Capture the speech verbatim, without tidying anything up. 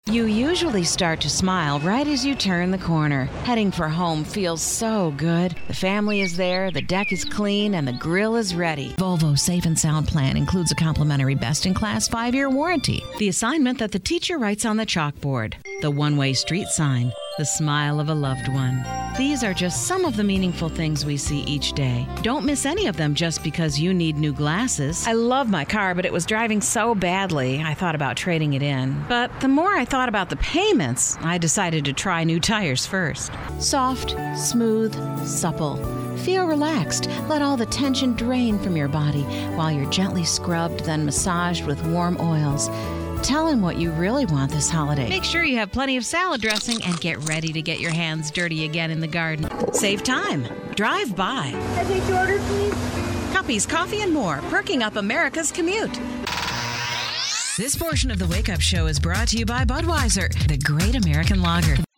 You usually start to smile right as you turn the corner. Heading for home feels so good. The family is there, the deck is clean, and the grill is ready. Volvo Safe and Sound Plan includes a complimentary best-in-class five-year warranty. The assignment that the teacher writes on the chalkboard. The one-way street sign. The smile of a loved one. These are just some of the meaningful things we see each day. Don't miss any of them just because you need new glasses. I love my car, but it was driving so badly, I thought about trading it in. But the more I thought about the payments, I decided to try new tires first. Soft, smooth, supple. Feel relaxed. Let all the tension drain from your body while you're gently scrubbed, then massaged with warm oils. Tell him what you really want this holiday. Make sure you have plenty of salad dressing and get ready to get your hands dirty again in the garden. Save time. Drive by. Can I take your order, please? Cuppies, coffee, and more, perking up America's commute. This portion of the Wake Up Show is brought to you by Budweiser, the great American lager.